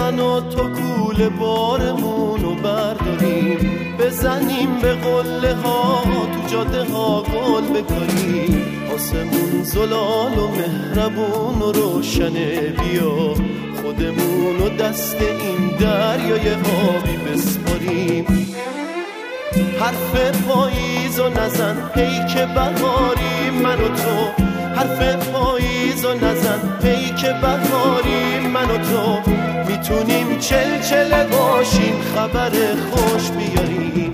من و تو کوله بارمونو برداریم، بزنیم به قله ها تو جاده ها گل بکاریم. آسمون زلال و مهربون و روشنه، بیا خودمونو دست این دریای آبی بسپاریم. حرف پاییزو نزن پیک بهاری من و تو، حرف پاییزو نزن پیک بهاری من و تو. میتونیم چلچله باشیم خبر خوش بیاریم.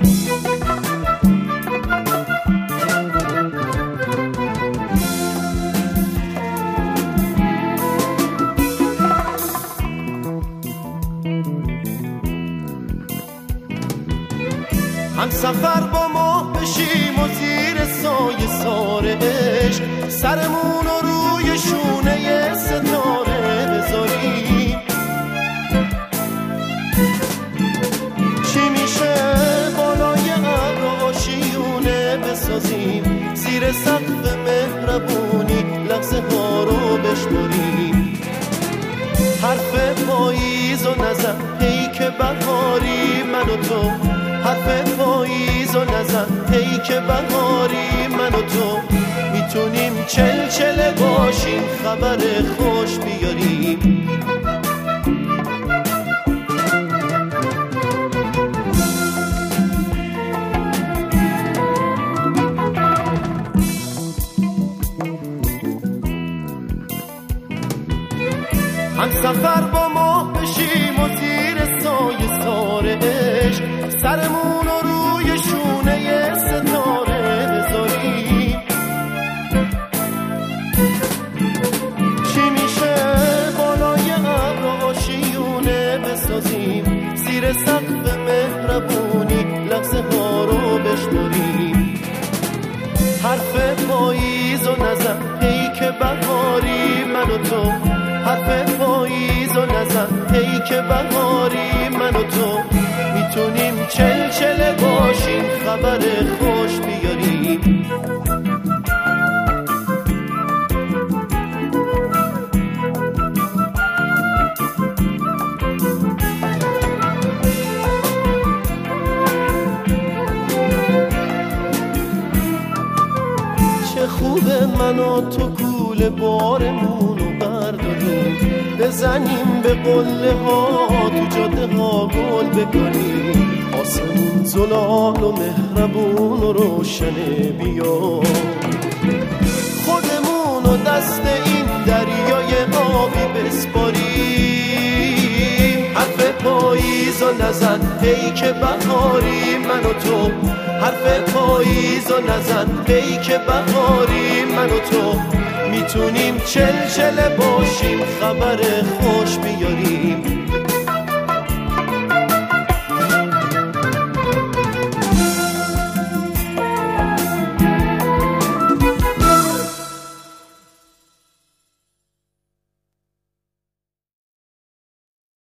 هم سفر با ما بشیم و زیر سایه سار عشق، سرمون رو روی شونه ستاره بذاریم. چی میشه بالای ابر آشیونه بسازیم، زیر سقف مهربونی لحظه ها رو بشماریم. حرف پاییزو نزن پیک بهاری من و تو، حرف پاییزو نزن پیک بهاری من و تو. میتونیم چلچله باشیم خبر خوش بیاریم. هم سفر با ما بشیم و زیر سایه سار عشق، سرمون رو روی شونه ستاره بذاریم. چی میشه بالای ابر آشیونه بسازیم، زیر سقف مهربونی لحظه ها رو بشماریم. حرف پاییزو نزن پیک بهاری من و تو، حرف پاییزو نزن پیک بهاری من و تو. میتونیم چلچله باشیم خبر خوش بیاریم. چه خوبه من و تو کوله بارمونو برداریم، بزنیم به قله ها تو جاده ها گل بکنیم. آسمون زلال و مهربون و روشنه، بیا خودمونو دست این دریای آبی بسپاریم. حرف پاییزو نزن پیک بهاری من و تو، حرف پاییزو نزن پیک بهاری من و تو. میتونیم چلچله باشیم خبر خوش بیاریم.